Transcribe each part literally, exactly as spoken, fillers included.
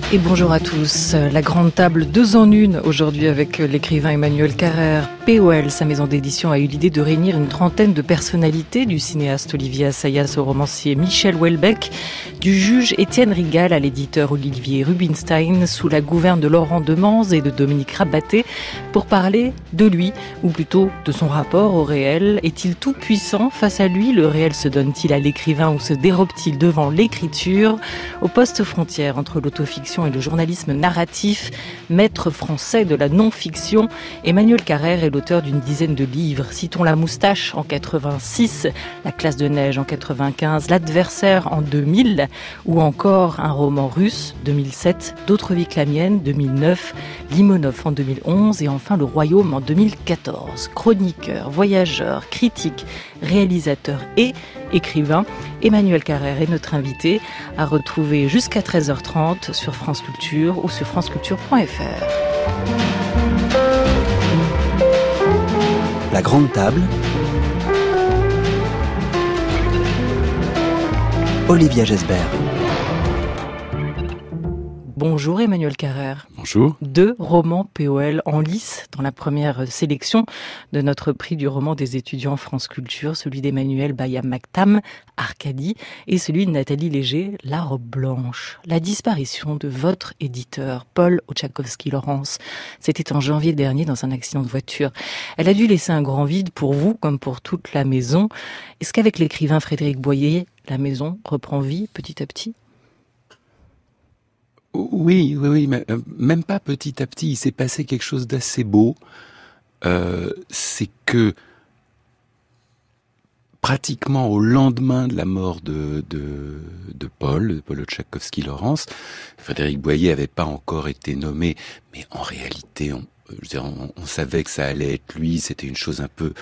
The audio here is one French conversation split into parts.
Et bonjour à tous. La grande table deux en une aujourd'hui avec l'écrivain Emmanuel Carrère. P O L, sa maison d'édition, a eu l'idée de réunir une trentaine de personnalités, du cinéaste Olivier Assayas au romancier Michel Houellebecq, du juge Étienne Rigal à l'éditeur Olivier Rubinstein, sous la gouverne de Laurent Demans et de Dominique Rabaté, pour parler de lui, ou plutôt de son rapport au réel. Est-il tout puissant face à lui? Le réel se donne-t-il à l'écrivain ou se dérobe-t-il devant l'écriture? Au poste frontière entre l'autofiction et le journalisme narratif, maître français de la non-fiction, Emmanuel Carrère est l'auteur d'une dizaine de livres. Citons La Moustache en quatre-vingt-six, La Classe de neige en quatre-vingt-quinze, L'Adversaire en deux mille, ou encore un roman russe, deux mille sept, D'autres vies que la mienne, deux mille neuf, Limonov en deux mille onze et enfin Le Royaume en deux mille quatorze. Chroniqueur, voyageur, critique, réalisateur et écrivain, Emmanuel Carrère est notre invité, à retrouver jusqu'à treize heures trente sur France Culture ou sur franceculture point f r. La grande table. Olivia Gesbert. Bonjour Emmanuel Carrère. Bonjour. Deux romans P O L en lice dans la première sélection de notre prix du roman des étudiants France Culture, celui d'Emmanuel Bayam Maktam, Arcadie, et celui de Nathalie Léger, La Robe Blanche. La disparition de votre éditeur, Paul Oczachowski-Lawrence, c'était en janvier dernier dans un accident de voiture. Elle a dû laisser un grand vide pour vous comme pour toute la maison. Est-ce qu'avec l'écrivain Frédéric Boyer, la maison reprend vie petit à petit ? Oui, oui, oui, mais même pas petit à petit. Il s'est passé quelque chose d'assez beau. Euh, c'est que pratiquement au lendemain de la mort de, de, de Paul, de Paul Oczachowski-Lawrence, Frédéric Boyer n'avait pas encore été nommé, mais en réalité, on, je veux dire, on, on savait que ça allait être lui. C'était une chose un peu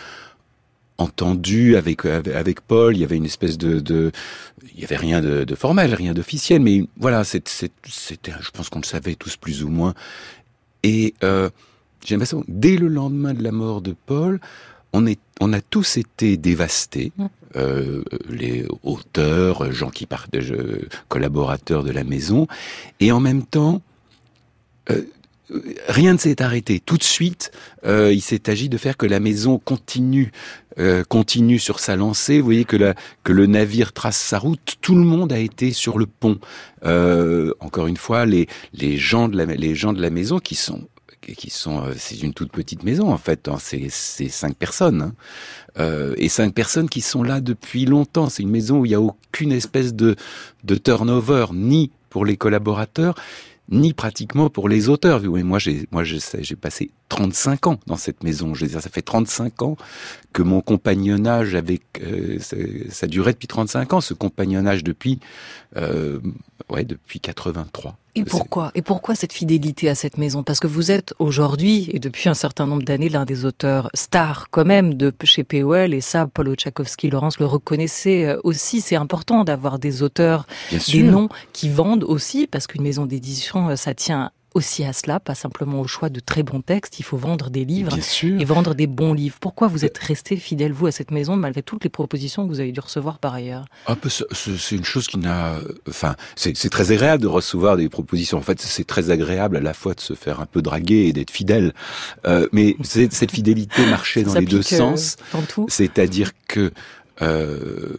entendu avec, avec avec Paul. Il y avait une espèce de, de il y avait rien de, de formel, rien d'officiel, mais voilà, c'est, c'est, c'était, je pense qu'on le savait tous plus ou moins. Et euh, j'ai l'impression, dès le lendemain de la mort de Paul, on est, on a tous été dévastés. Euh, les auteurs, gens qui partagent, collaborateurs de la maison, et en même temps. Euh, Rien ne s'est arrêté. Tout de suite, euh, il s'est agi de faire que la maison continue, euh, continue sur sa lancée. Vous voyez que, la, que le navire trace sa route. Tout le monde a été sur le pont. Euh, encore une fois, les, les gens de la, les gens de la maison qui sont, qui sont, euh, c'est une toute petite maison en fait. Hein, c'est, c'est cinq personnes. Hein. Euh, et cinq personnes qui sont là depuis longtemps. C'est une maison où il n'y a aucune espèce de, de turnover, ni pour les collaborateurs, ni pratiquement pour les auteurs. Oui, moi, j'ai, moi, j'ai, j'ai passé trente-cinq ans dans cette maison. Je veux dire, ça fait trente-cinq ans que mon compagnonnage avec, euh, ça, ça durait depuis trente-cinq ans, ce compagnonnage depuis, euh, ouais, depuis quatre-vingt-trois. Et pourquoi Et pourquoi cette fidélité à cette maison? Parce que vous êtes aujourd'hui, et depuis un certain nombre d'années, l'un des auteurs stars quand même de chez P O L, et ça, Paul Oczachowski-Lawrence le reconnaissait aussi. C'est important d'avoir des auteurs, Bien des sûr. noms qui vendent aussi, parce qu'une maison d'édition, ça tient aussi à cela, pas simplement au choix de très bons textes. Il faut vendre des livres Bien sûr. et vendre des bons livres. Pourquoi vous êtes resté fidèle, vous, à cette maison, malgré toutes les propositions que vous avez dû recevoir par ailleurs? Un peu, c'est une chose qui n'a, enfin, c'est, c'est très agréable de recevoir des propositions. En fait, c'est très agréable à la fois de se faire un peu draguer et d'être fidèle. Euh, mais c'est, cette fidélité marchait dans les deux sens. Dans tout. C'est-à-dire que euh,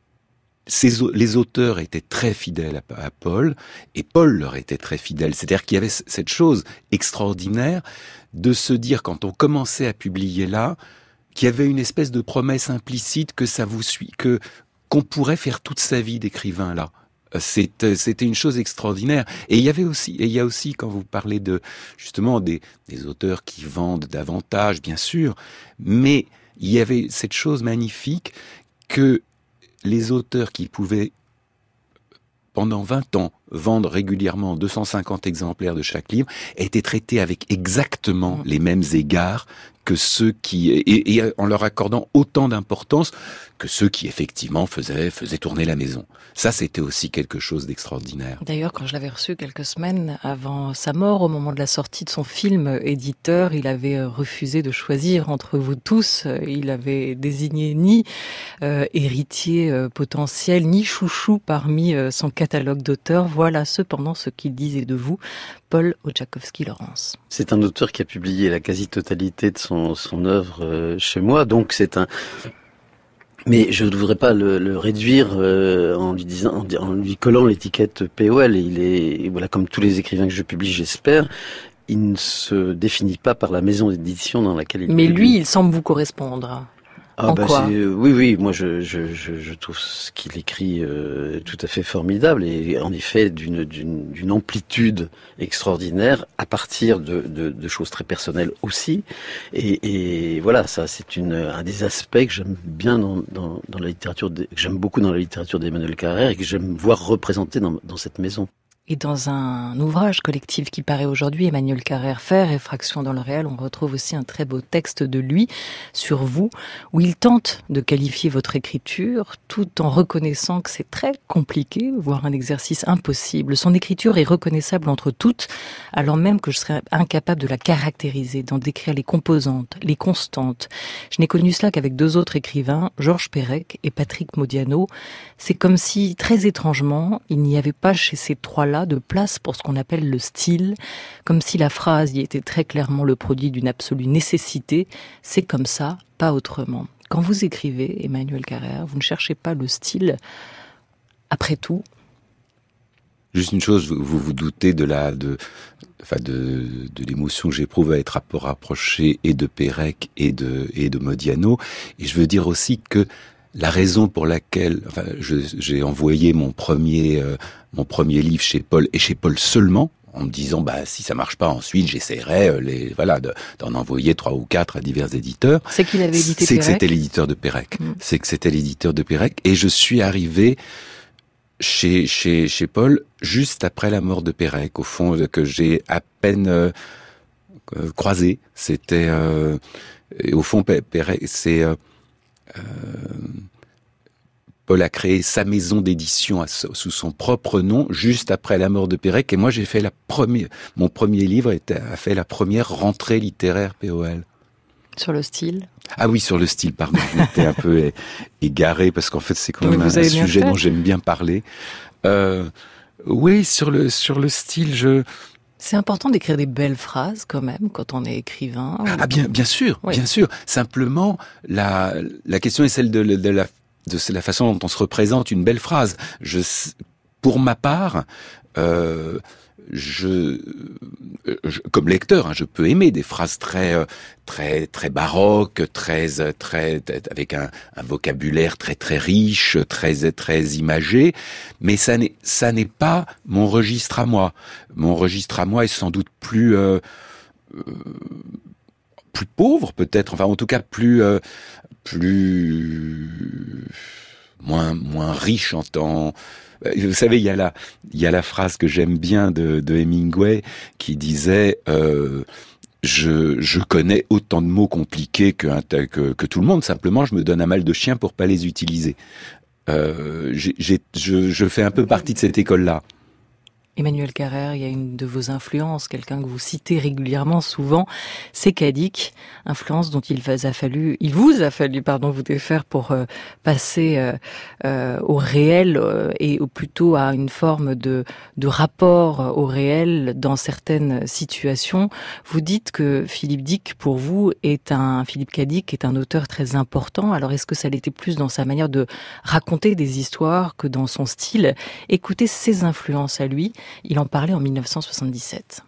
ces, les auteurs étaient très fidèles à, à Paul, et Paul leur était très fidèle. C'est-à-dire qu'il y avait cette chose extraordinaire de se dire, quand on commençait à publier là, qu'il y avait une espèce de promesse implicite que ça vous suit, que qu'on pourrait faire toute sa vie d'écrivain là. C'était, c'était une chose extraordinaire. Et il y avait aussi, et il y a aussi, quand vous parlez de justement des, des auteurs qui vendent davantage, bien sûr, mais il y avait cette chose magnifique que les auteurs qui pouvaient pendant vingt ans vendre régulièrement deux cent cinquante exemplaires de chaque livre étaient traités avec exactement les mêmes égards que ceux qui, et, et en leur accordant autant d'importance que ceux qui effectivement faisaient, faisaient tourner la maison. Ça, c'était aussi quelque chose d'extraordinaire. D'ailleurs, quand je l'avais reçu quelques semaines avant sa mort, au moment de la sortie de son film éditeur, il avait refusé de choisir entre vous tous. Il avait désigné ni euh, héritier euh, potentiel, ni chouchou parmi euh, son catalogue d'auteurs. Vous Voilà cependant ce qu'il disait de vous, Paul Oczachowski-Lawrence. C'est un auteur qui a publié la quasi-totalité de son, son œuvre euh, chez moi, donc c'est un... Mais je ne voudrais pas le, le réduire euh, en lui disant, en, en lui collant l'étiquette P O L. Il est, voilà, comme tous les écrivains que je publie, j'espère, il ne se définit pas par la maison d'édition dans laquelle il Mais publie. lui, il semble vous correspondre. Ah en bah quoi c'est, oui, oui, moi je, je, je, je trouve ce qu'il écrit euh, tout à fait formidable et en effet d'une, d'une, d'une amplitude extraordinaire à partir de, de, de choses très personnelles aussi. Et, et voilà, ça c'est une, un des aspects que j'aime bien dans, dans, dans la littérature, de, que j'aime beaucoup dans la littérature d'Emmanuel Carrère et que j'aime voir représenté dans, dans cette maison. Et dans un ouvrage collectif qui paraît aujourd'hui, Emmanuel Carrère, Faire et Fraction dans le réel, on retrouve aussi un très beau texte de lui sur vous, où il tente de qualifier votre écriture tout en reconnaissant que c'est très compliqué, voire un exercice impossible. Son écriture est reconnaissable entre toutes, alors même que je serais incapable de la caractériser, d'en décrire les composantes, les constantes. Je n'ai connu cela qu'avec deux autres écrivains, Georges Perec et Patrick Modiano. C'est comme si, très étrangement, il n'y avait pas chez ces trois-là de place pour ce qu'on appelle le style, comme si la phrase y était très clairement le produit d'une absolue nécessité. C'est comme ça, pas autrement. Quand vous écrivez, Emmanuel Carrère, vous ne cherchez pas le style, après tout. Juste une chose, vous vous, vous doutez de la, de, enfin de, de l'émotion que j'éprouve à être rapproché et de Perec et de, et de Modiano. Et je veux dire aussi que la raison pour laquelle, enfin, je, j'ai envoyé mon premier, euh, mon premier livre chez Paul et chez Paul seulement, en me disant, bah, si ça marche pas ensuite, j'essaierai, euh, les, voilà, de, d'en envoyer trois ou quatre à divers éditeurs. C'est qu'il avait édité C'est Perec. que c'était l'éditeur de Perec. Mmh. C'est que c'était l'éditeur de Perec. Et je suis arrivé chez, chez, chez Paul juste après la mort de Perec, au fond, que j'ai à peine, euh, croisé. C'était, euh, et au fond, Perec, c'est, euh, Euh, Paul a créé sa maison d'édition à, sous son propre nom juste après la mort de Perec et moi j'ai fait la première, mon premier livre était, a fait la première rentrée littéraire P O L. Sur le style? Ah oui, sur le style, pardon, j'étais un peu égaré parce qu'en fait c'est quand même un, un sujet dont j'aime bien parler. Euh, oui, sur le sur le style, je C'est important d'écrire des belles phrases quand même quand on est écrivain. Ah bien, bien sûr, oui. bien sûr. Simplement, la la question est celle de, de la de la façon dont on se représente une belle phrase. Je, pour ma part, euh, je, je comme lecteur, hein, je peux aimer des phrases très très très baroques, très très avec un, un vocabulaire très très riche, très très imagé, mais ça n'est ça n'est pas mon registre à moi. Mon registre à moi est sans doute plus euh, euh, plus pauvre peut-être, enfin en tout cas plus euh, plus moins moins riche en temps. Vous savez, il y a la il y a la phrase que j'aime bien de, de Hemingway qui disait euh, je je connais autant de mots compliqués que, que que tout le monde. Simplement, je me donne un mal de chien pour pas les utiliser. Euh, j'ai, j'ai je je fais un peu partie de cette école-là. Emmanuel Carrère, il y a une de vos influences, quelqu'un que vous citez régulièrement, souvent, c'est Cadic, influence dont il vous a fallu, il vous a fallu, pardon, vous défaire pour euh, passer euh, euh, au réel euh, et plutôt à une forme de, de rapport au réel dans certaines situations. Vous dites que Philippe Dick, pour vous, est un Philippe Cadic est un auteur très important. Alors, est-ce que ça l'était plus dans sa manière de raconter des histoires que dans son style? Écoutez ses influences à lui. Il en parlait en dix-neuf cent soixante-dix-sept.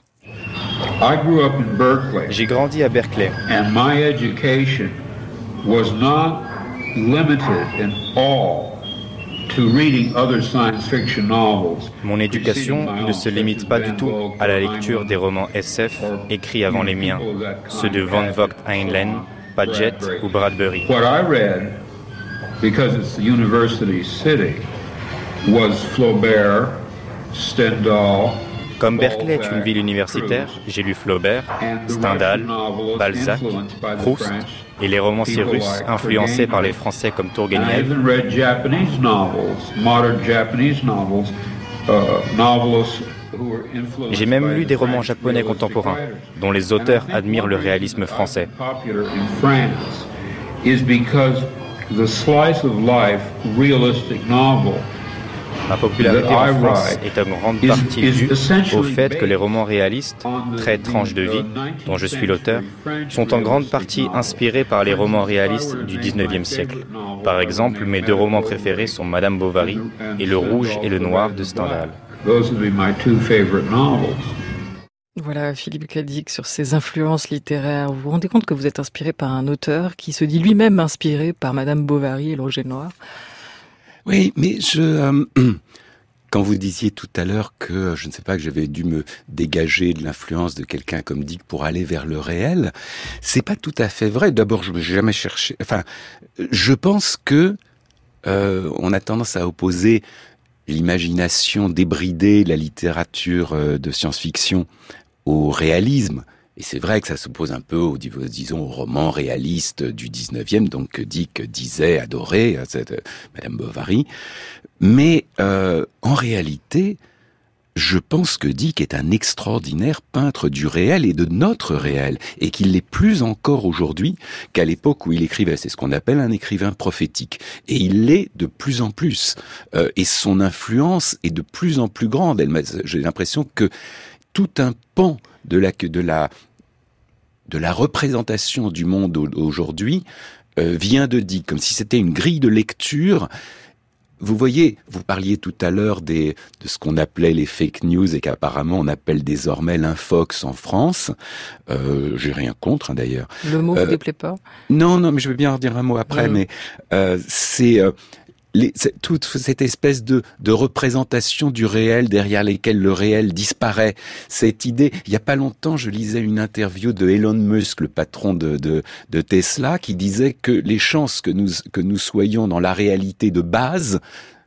J'ai grandi à Berkeley. And my education was not limited in all to reading other science fiction novels. Mon éducation ne se limite pas du tout à la lecture des romans S F écrits avant les miens, ceux de Van Vogt Heinlein, Paget ou Bradbury. What I read, because it's the university city, was Flaubert, Stendhal. Comme Berkeley est une ville universitaire, j'ai lu Flaubert, Stendhal, Balzac, Proust et les romanciers russes influencés par les Français comme Tourgueniev. J'ai même lu des romans japonais contemporains, dont les auteurs admirent le réalisme français. Ma popularité en France est en grande partie due au fait que les romans réalistes, très tranches de vie, dont je suis l'auteur, sont en grande partie inspirés par les romans réalistes du dix-neuvième siècle. Par exemple, mes deux romans préférés sont Madame Bovary et Le Rouge et le Noir de Stendhal. Voilà, Philippe Cadic, sur ses influences littéraires. Vous vous rendez compte que vous êtes inspiré par un auteur qui se dit lui-même inspiré par Madame Bovary et Le Rouge et le Noir? Oui, mais je... Euh, quand vous disiez tout à l'heure que, je ne sais pas, que j'avais dû me dégager de l'influence de quelqu'un comme Dick pour aller vers le réel, c'est pas tout à fait vrai. D'abord, je n'ai jamais cherché... Enfin, je pense que euh, on a tendance à opposer l'imagination débridée, la littérature euh, de science-fiction au réalisme. Et c'est vrai que ça s'oppose un peu, au, disons, au roman réaliste du dix-neuvième, donc que Dick disait, adorait, cette, euh, Madame Bovary. Mais euh, en réalité, je pense que Dick est un extraordinaire peintre du réel et de notre réel, et qu'il l'est plus encore aujourd'hui qu'à l'époque où il écrivait. C'est ce qu'on appelle un écrivain prophétique. Et il l'est de plus en plus. Euh, et son influence est de plus en plus grande. Elle, j'ai l'impression que tout un pan de la, de la, de la représentation du monde aujourd'hui euh, vient de Dick, comme si c'était une grille de lecture. Vous voyez, vous parliez tout à l'heure des, de ce qu'on appelait les fake news et qu'apparemment on appelle désormais l'infox en France. Euh, j'ai rien contre, hein, d'ailleurs. Le mot euh, vous déplaît pas? Non, non, mais je vais bien en dire un mot après. Mmh. Mais euh, c'est... Euh, Les, toute cette espèce de, de représentation du réel derrière lesquels le réel disparaît. Cette idée, il y a pas longtemps, je lisais une interview de Elon Musk, le patron de, de, de Tesla, qui disait que les chances que nous, que nous soyons dans la réalité de base,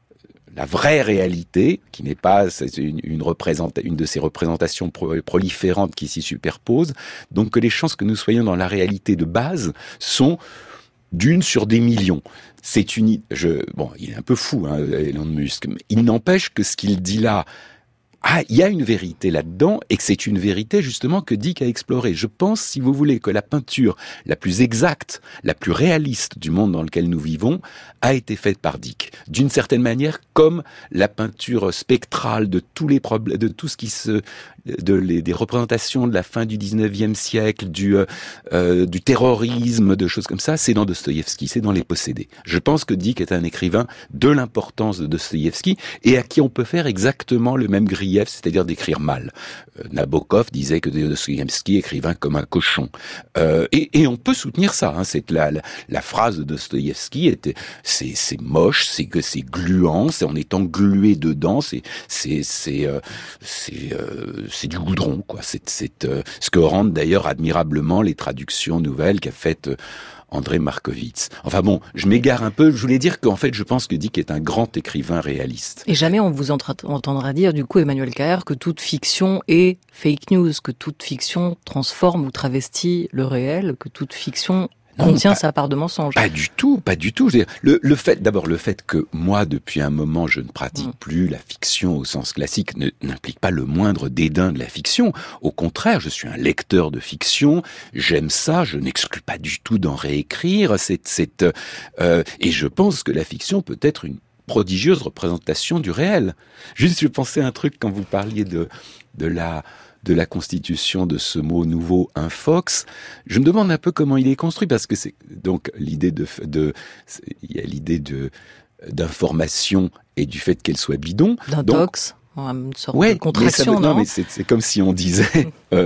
la vraie réalité, qui n'est pas une, une, une de ces représentations pro, proliférantes qui s'y superposent, donc que les chances que nous soyons dans la réalité de base sont d'une sur des millions. C'est une, je, bon, il est un peu fou, hein, Elon Musk, mais il n'empêche que ce qu'il dit là, ah, il y a une vérité là-dedans, et que c'est une vérité, justement, que Dick a explorée. Je pense, si vous voulez, que la peinture la plus exacte, la plus réaliste du monde dans lequel nous vivons, a été faite par Dick. D'une certaine manière, comme la peinture spectrale de tous les problèmes, de tout ce qui se, de les, des représentations de la fin du dix-neuvième siècle, du, euh, du terrorisme, de choses comme ça, c'est dans Dostoïevski, c'est dans Les Possédés. Je pense que Dick est un écrivain de l'importance de Dostoïevski, et à qui on peut faire exactement le même grief, c'est-à-dire d'écrire mal. Euh, Nabokov disait que Dostoïevski écrivait comme un cochon. Euh, et, et on peut soutenir ça, hein, c'est la, la, la phrase de Dostoïevski était, c'est, c'est moche, c'est que c'est gluant, c'est en étant glué dedans, c'est, c'est, c'est, euh, c'est, euh, c'est du goudron, quoi. C'est, c'est euh, ce que rendent d'ailleurs admirablement les traductions nouvelles qu'a faites euh, André Markovitz. Enfin bon, je m'égare un peu. Je voulais dire qu'en fait, je pense que Dick est un grand écrivain réaliste. Et jamais on vous entendra dire, du coup, Emmanuel Carrère, que toute fiction est fake news, que toute fiction transforme ou travestit le réel, que toute fiction non, contient pas, sa part de mensonge. Pas du tout, pas du tout. Je veux dire, le, le fait, d'abord, le fait que moi, depuis un moment, je ne pratique mmh. plus la fiction au sens classique ne, n'implique pas le moindre dédain de la fiction. Au contraire, je suis un lecteur de fiction. J'aime ça. Je n'exclus pas du tout d'en réécrire. C'est, c'est, euh, et je pense que la fiction peut être une prodigieuse représentation du réel. Juste, je pensais à un truc quand vous parliez de de la de la constitution de ce mot nouveau infox. Je me demande un peu comment il est construit, parce que c'est donc l'idée de, de il y a l'idée de d'information et du fait qu'elle soit bidon. D'intox, une sorte ouais, de contraction, mais ça, non, non mais c'est, c'est comme si on disait euh,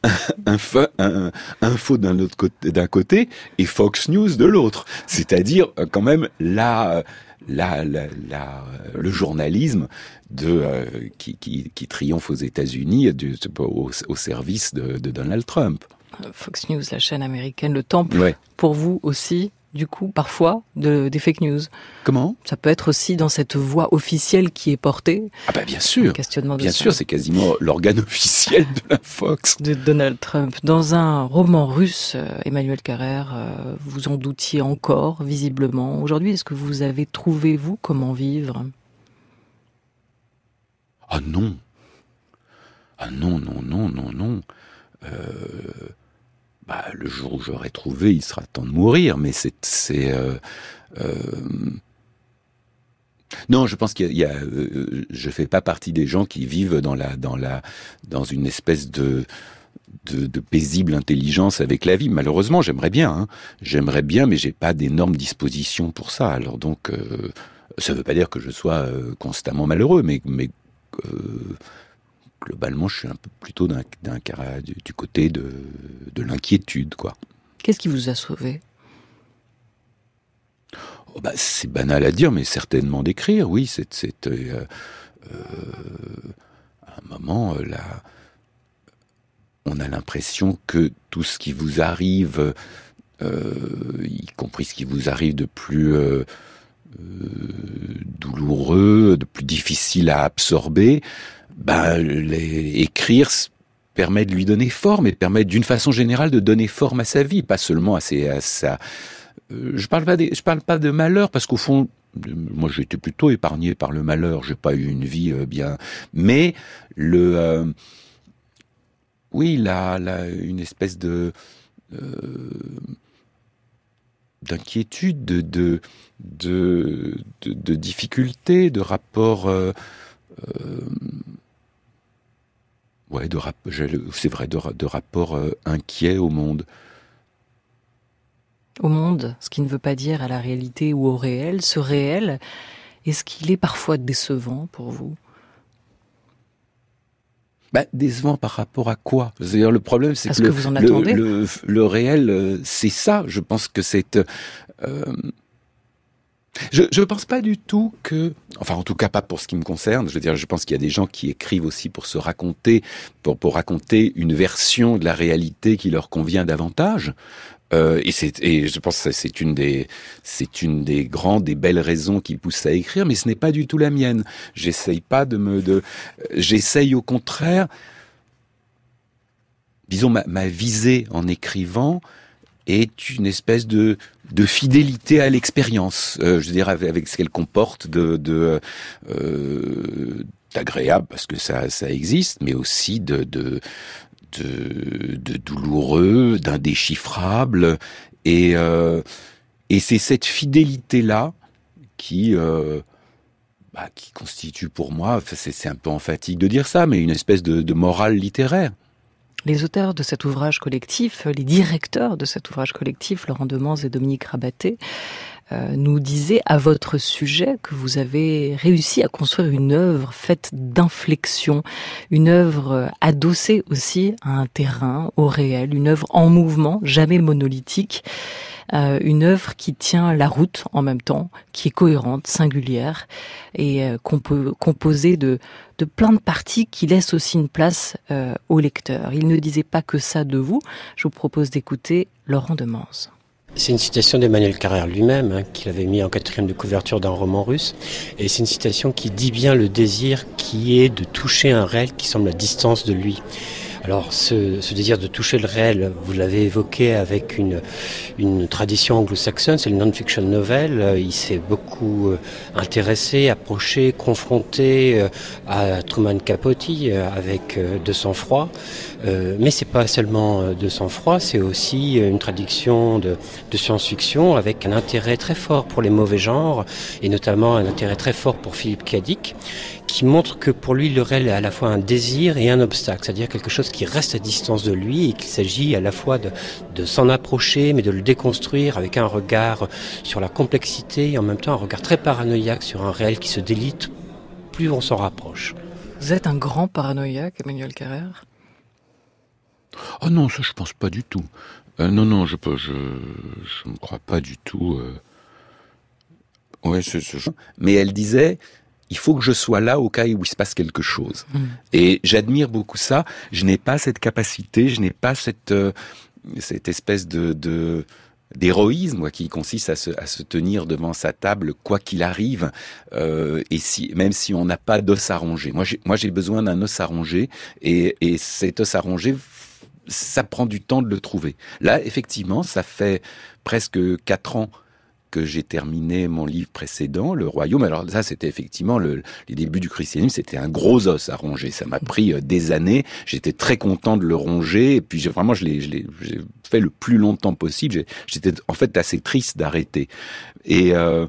info, un, info d'un autre côté, d'un côté et Fox News de l'autre. C'est-à-dire quand même la La, la, la, le journalisme de, euh, qui, qui, qui triomphe aux États-Unis du, au, au service de, de Donald Trump. Fox News, la chaîne américaine, le temple, ouais. Pour vous aussi, du coup, parfois, de, des fake news. Comment ? Ça peut être aussi dans cette voix officielle qui est portée. Ah bah bien sûr, questionnement de bien ça. sûr, c'est quasiment l'organe officiel de la Fox. De Donald Trump. Dans un roman russe, Emmanuel Carrère, vous en doutiez encore, visiblement. Aujourd'hui, est-ce que vous avez trouvé, vous, comment vivre ? Ah non. Ah non, non, non, non, non. Euh... Bah, le jour où j'aurai trouvé, il sera temps de mourir, mais c'est... c'est euh, euh... Non, je pense qu'il y a, euh, je fais pas partie des gens qui vivent dans la, dans la, dans une espèce de, de, de paisible intelligence avec la vie. Malheureusement, j'aimerais bien, hein. J'aimerais bien, mais j'ai pas d'énormes dispositions pour ça. Alors donc, euh, ça veut pas dire que je sois euh, constamment malheureux, mais, mais euh, globalement, je suis un peu plutôt d'un, d'un du, du côté de, de l'inquiétude, quoi. Qu'est-ce qui vous a sauvé ? Oh bah, c'est banal à dire, mais certainement d'écrire, oui. C'est, c'est euh, euh, à un moment, euh, là, on a l'impression que tout ce qui vous arrive, euh, y compris ce qui vous arrive de plus euh, euh, douloureux, de plus difficile à absorber, bah, les, écrire permet de lui donner forme et permet d'une façon générale de donner forme à sa vie, pas seulement à, ses, à sa... Je parle pas des, je parle pas de malheur parce qu'au fond, moi j'ai été plutôt épargné par le malheur. J'ai pas eu une vie euh, bien, mais le, euh, oui, là, là, une espèce de euh, d'inquiétude, de de de, de, de difficulté, de rapport. Euh, euh, ouais, de rap, c'est vrai, de, de rapport euh, inquiet au monde. Au monde, ce qui ne veut pas dire à la réalité ou au réel. Ce réel, est-ce qu'il est parfois décevant pour vous ? Bah, décevant par rapport à quoi ? C'est-à-dire, le problème, c'est Est-ce que, que le, vous en attendez ? le, le, le réel, c'est ça. Je pense que c'est... Euh, je je pense pas du tout que... Enfin, en tout cas, pas pour ce qui me concerne. Je veux dire, je pense qu'il y a des gens qui écrivent aussi pour se raconter, pour, pour raconter une version de la réalité qui leur convient davantage. Euh, et c'est, et je pense que c'est une des, c'est une des grandes, des belles raisons qui poussent à écrire, mais ce n'est pas du tout la mienne. J'essaye pas de me, de, j'essaye au contraire, disons, ma, ma visée en écrivant est une espèce de, de fidélité à l'expérience. Euh, je veux dire, avec, avec ce qu'elle comporte de, de, euh, d'agréable, parce que ça, ça existe, mais aussi de, de, De, de douloureux, d'indéchiffrable, et euh, et c'est cette fidélité-là qui euh, bah, qui constitue pour moi, c'est, c'est un peu emphatique de dire ça, mais une espèce de, de morale littéraire. Les auteurs de cet ouvrage collectif, les directeurs de cet ouvrage collectif, Laurent Demans et Dominique Rabaté, euh, nous disaient à votre sujet que vous avez réussi à construire une œuvre faite d'inflexion, une œuvre adossée aussi à un terrain, au réel, une œuvre en mouvement, jamais monolithique, euh, une œuvre qui tient la route en même temps, qui est cohérente, singulière et euh, compo- composée de de plein de parties qui laissent aussi une place euh, au lecteur. Il ne disait pas que ça de vous. Je vous propose d'écouter Laurent Demans. C'est une citation d'Emmanuel Carrère lui-même, hein, qu'il avait mis en quatrième de couverture d'un roman russe. Et c'est une citation qui dit bien le désir qui est de toucher un réel qui semble à distance de lui. Alors ce, ce désir de toucher le réel, vous l'avez évoqué avec une, une tradition anglo-saxonne, c'est le non-fiction novel. Il s'est beaucoup intéressé, approché, confronté à Truman Capote avec de sang-froid. Mais c'est pas seulement de sang-froid, c'est aussi une tradition de, de science-fiction avec un intérêt très fort pour les mauvais genres et notamment un intérêt très fort pour Philip K. Dick, qui montre que pour lui le réel est à la fois un désir et un obstacle, c'est-à-dire quelque chose qui reste à distance de lui et qu'il s'agit à la fois de, de s'en approcher mais de le déconstruire avec un regard sur la complexité et en même temps un regard très paranoïaque sur un réel qui se délite plus on s'en rapproche. Vous êtes un grand paranoïaque, Emmanuel Carrère ? Oh non, ça je pense pas du tout. Euh, non, non, je je je ne crois pas du tout. Euh... Ouais, c'est, c'est... Mais elle disait, il faut que je sois là au cas où il se passe quelque chose. Mmh. Et j'admire beaucoup ça. Je n'ai pas cette capacité, je n'ai pas cette euh, cette espèce de, de d'héroïsme, moi, qui consiste à se à se tenir devant sa table quoi qu'il arrive, euh, et si même si on n'a pas d'os à ronger. Moi, j'ai moi j'ai besoin d'un os à ronger, et et cet os à ronger, ça prend du temps de le trouver. Là, effectivement, ça fait presque quatre ans que j'ai terminé mon livre précédent, Le Royaume. Alors ça, c'était effectivement le, les débuts du christianisme, c'était un gros os à ronger. Ça m'a pris euh, des années. J'étais très content de le ronger. Et puis j'ai, vraiment, je l'ai, je l'ai j'ai fait le plus longtemps possible. J'ai, j'étais en fait assez triste d'arrêter. Et, euh,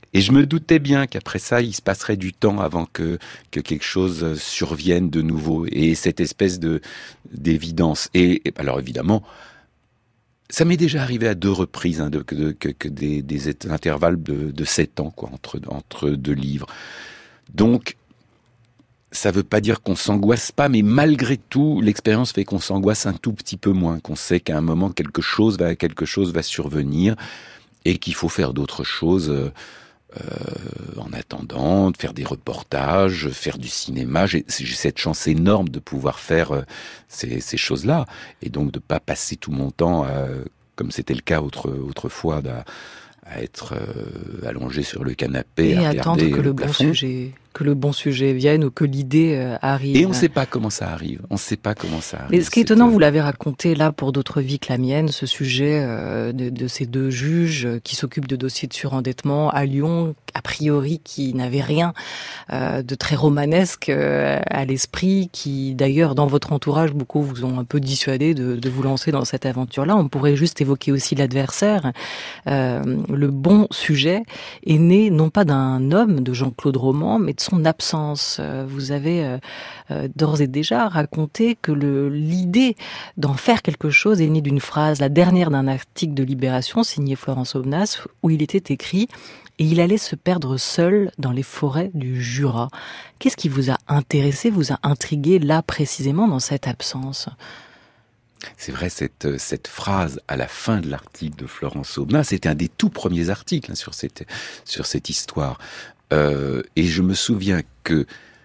Et je me doutais bien qu'après ça, il se passerait du temps avant que, que quelque chose survienne de nouveau. Et cette espèce de, d'évidence. Et, et alors évidemment, ça m'est déjà arrivé à deux reprises, hein, de, de, que, que des, des intervalles de, de sept ans, quoi, entre, entre deux livres. Donc, ça veut pas dire qu'on s'angoisse pas, mais malgré tout, l'expérience fait qu'on s'angoisse un tout petit peu moins, qu'on sait qu'à un moment, quelque chose va, quelque chose va survenir et qu'il faut faire d'autres choses euh, euh, en attendant, de faire des reportages, faire du cinéma. J'ai, j'ai cette chance énorme de pouvoir faire euh, ces, ces choses-là et donc de pas passer tout mon temps, euh, comme c'était le cas autre, autrefois, à, à être euh, allongé sur le canapé, et à attendre regarder que le, le bon plafond. sujet, que le bon sujet vienne ou que l'idée euh, arrive. Et on ne sait pas comment ça arrive. On ne sait pas comment ça arrive. Mais ce qui est étonnant, vous l'avez raconté là pour d'autres vies que la mienne, ce sujet euh, de, de ces deux juges qui s'occupent de dossiers de surendettement à Lyon, a priori qui n'avaient rien euh, de très romanesque euh, à l'esprit, qui d'ailleurs dans votre entourage, beaucoup vous ont un peu dissuadé de, de vous lancer dans cette aventure-là. On pourrait juste évoquer aussi l'adversaire. Euh, le bon sujet est né non pas d'un homme, de Jean-Claude Roman, mais de son absence. Vous avez euh, euh, d'ores et déjà raconté que le, l'idée d'en faire quelque chose est née d'une phrase, la dernière d'un article de Libération signé Florence Aubenas, où il était écrit « Et il allait se perdre seul dans les forêts du Jura ». Qu'est-ce qui vous a intéressé, vous a intrigué là précisément dans cette absence ? C'est vrai, cette, cette phrase à la fin de l'article de Florence Aubenas, c'était un des tout premiers articles hein, sur, cette, sur cette histoire. Euh, et je me souviens que,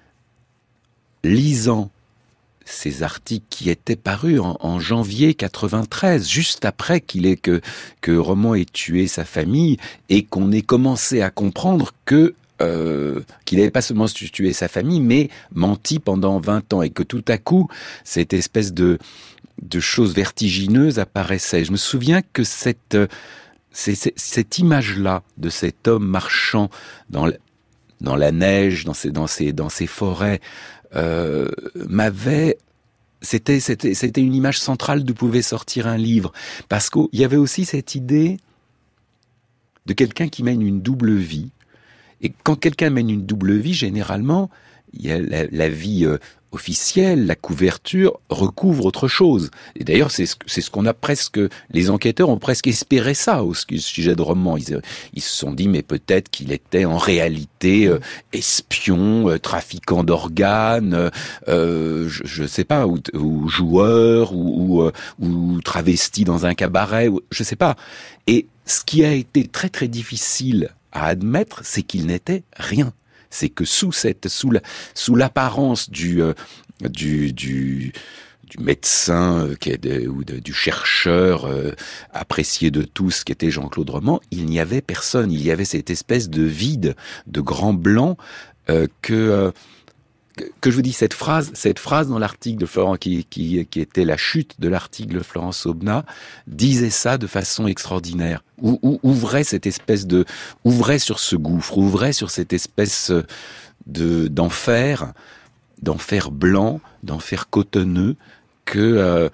lisant ces articles qui étaient parus en, en janvier quatre-vingt-treize, juste après qu'il ait que, que Roman ait tué sa famille, et qu'on ait commencé à comprendre que Euh, qu'il n'avait pas seulement tué sa famille, mais menti pendant vingt ans, et que tout à coup, cette espèce de, de chose vertigineuse apparaissait. Je me souviens que cette, c'est, c'est, cette image-là de cet homme marchant dans la, dans la neige, dans ces, dans ces, dans ces forêts, euh, m'avait... C'était, c'était, c'était une image centrale d'où pouvait sortir un livre. Parce qu'il y avait aussi cette idée de quelqu'un qui mène une double vie. Et quand quelqu'un mène une double vie, généralement, il y a la, la vie euh, officielle, la couverture recouvre autre chose. Et d'ailleurs, c'est ce, c'est ce qu'on a presque, les enquêteurs ont presque espéré ça au sujet de Roman. Ils, ils se sont dit, mais peut-être qu'il était en réalité euh, espion, euh, trafiquant d'organes, euh, je, je sais pas, ou, ou joueur, ou, ou, euh, ou travesti dans un cabaret, ou, je sais pas. Et ce qui a été très très difficile à admettre, c'est qu'il n'était rien. C'est que sous cette, sous la, sous l'apparence du, euh, du, du, du médecin euh, qui est de, ou de, du chercheur euh, apprécié de tous, qui était Jean-Claude Roman, il n'y avait personne. Il y avait cette espèce de vide, de grand blanc euh, que, euh, que que je vous dis cette phrase, cette phrase dans l'article de Florent qui, qui, qui était la chute de l'article de Florence Aubenas, disait ça de façon extraordinaire. Ou, ou, ouvrait cette espèce de, ouvrait sur ce gouffre, ouvrait sur cette espèce de d'enfer, d'enfer blanc, d'enfer cotonneux que euh,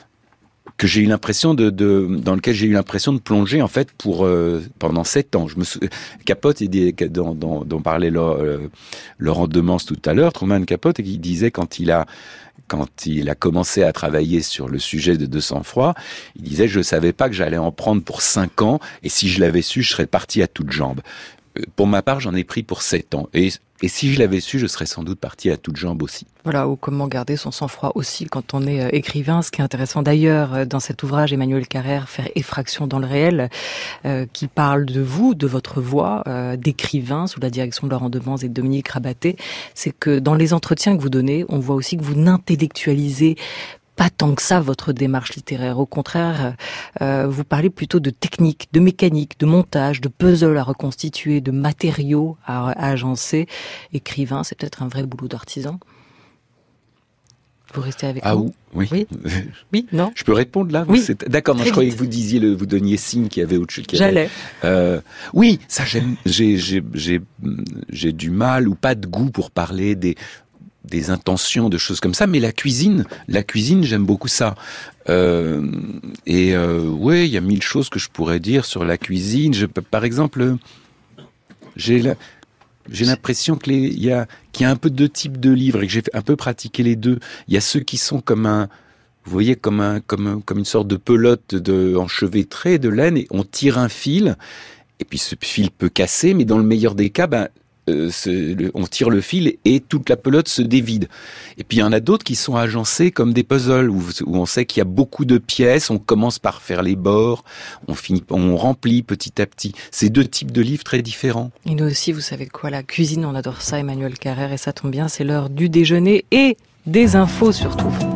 que j'ai eu l'impression de, de dans lequel j'ai eu l'impression de plonger en fait pour euh, pendant sept ans. Je me sou... Capote, il dit, dont, dont, dont parlait Laurent, euh, Laurent Demance tout à l'heure, Truman Capote, qui disait quand il a quand il a commencé à travailler sur le sujet de Deux sang-froid, il disait je savais pas que j'allais en prendre pour cinq ans et si je l'avais su, je serais parti à toutes jambes. Pour ma part, j'en ai pris pour sept ans. Et, et si je l'avais su, je serais sans doute parti à toutes jambes aussi. Voilà, ou comment garder son sang-froid aussi quand on est écrivain. Ce qui est intéressant d'ailleurs dans cet ouvrage, Emmanuel Carrère, Faire effraction dans le réel, euh, qui parle de vous, de votre voix euh, d'écrivain sous la direction de Laurent Demance et de Dominique Rabaté, c'est que dans les entretiens que vous donnez, on voit aussi que vous n'intellectualisez pas tant que ça votre démarche littéraire. Au contraire, euh, vous parlez plutôt de technique, de mécanique, de montage, de puzzle à reconstituer, de matériaux à, à agencer. Écrivain, c'est peut-être un vrai boulot d'artisan. Vous restez avec ah, nous? Oui. Oui. Oui, non. Je peux répondre là? Oui. C'est... D'accord, non, je croyais que vous disiez le, vous donniez signe qu'il y avait autre chose. J'allais. Euh, oui, ça j'aime, j'ai, j'ai, j'ai, j'ai du mal ou pas de goût pour parler des, des intentions, de choses comme ça, mais la cuisine, la cuisine, j'aime beaucoup ça. Euh, et euh, ouais, il y a mille choses que je pourrais dire sur la cuisine. Je peux, par exemple, J'ai la, j'ai l'impression que les, il y a, qu'il y a un peu deux types de livres et que j'ai un peu pratiqué les deux. Il y a ceux qui sont comme un, vous voyez, comme un, comme un, comme une sorte de pelote de enchevêtrée de laine et on tire un fil et puis ce fil peut casser, mais dans le meilleur des cas, ben Euh, le, on tire le fil et toute la pelote se dévide. Et puis il y en a d'autres qui sont agencés comme des puzzles où, où on sait qu'il y a beaucoup de pièces, on commence par faire les bords, on finit, on remplit petit à petit. C'est deux types de livres très différents. Et nous aussi, vous savez quoi, la cuisine, on adore ça, Emmanuel Carrère, et ça tombe bien, c'est l'heure du déjeuner et des infos surtout.